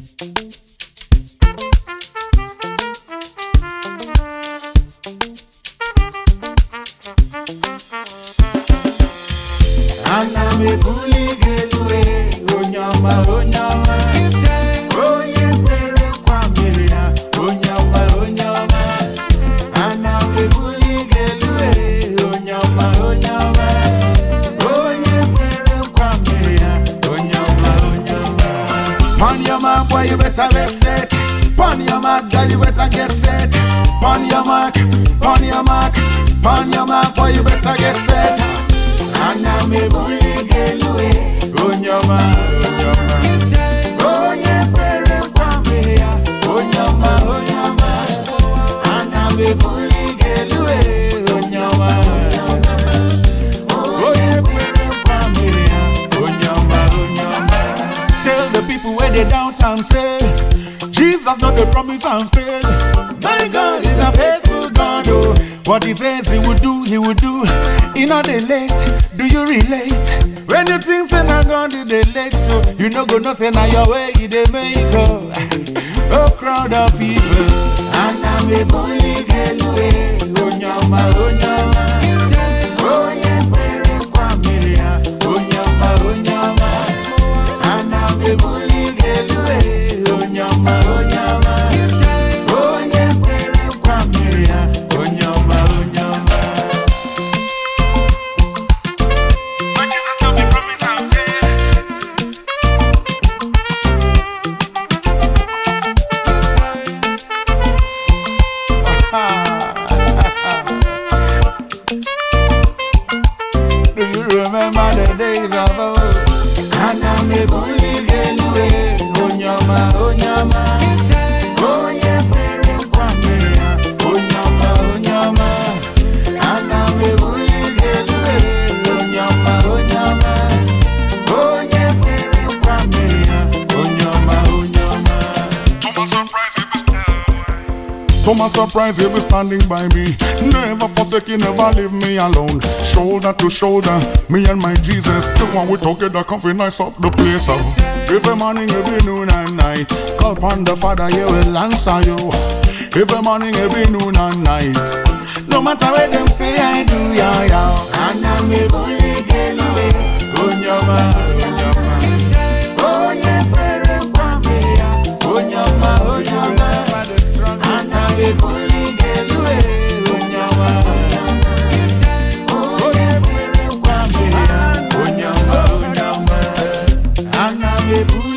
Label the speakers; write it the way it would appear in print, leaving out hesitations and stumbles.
Speaker 1: Ana me bully gelue, onyama, onyama. Oye kwere kwa miria, onyama, onyama. Ana me bully gelue, onyama, onyama. Oye kwere kwa miria, onyama, onyama. Pon your mark, boy, you better get set. Pon your mark, girl, you better get set. Pon your mark, pon your mark, pon your mark, boy, you better get set. Ana me bully gelue, onyama, onyama. Oye kwere kwa miria, onyama, onyama. Ana me bully gelue, onyama, onyama. Oye kwere kwa miria, onyama, onyama. Tell the people where they downtown say, Jesus not the promise and fail. My God is a faithful God, oh. What he says he would do, he would do. He not dey late, do you relate? When you think say na God did dey late, so you no go know say na your way he dey make, oh. Oh crowd of people. Ana me bully gelue, onyama, onyama. Oye kwere kwa miria, onyama, onyama. Ana me bully gelue, onyama, onyama. Oye kwere kwa miria, onyama, onyama. Do you remember the days of old? Ana me bully gelue, onyama, onyama. Oye kwere kwa miria, onyama, onyama. Ana me bully gelue, onyama, onyama. Oye kwere kwa miria, onyama, onyama.
Speaker 2: To my surprise, he was standing by me. Never forsaken, never leave me alone. Shoulder to shoulder, me and my Jesus. The one we together, comfy nice up the place. Every morning, every noon and night. Call upon the Father, he will answer you. Every morning, every noon and night. No matter what them say, I do, yeah, yeah.
Speaker 1: Ana me bully gelue, onyama, onyama. Oye kwere kwa miria, onyama, onyama. Ana me bully gelue, onyama, onyama. Oye kwere kwa miria, onyama, onyama. Ana me bully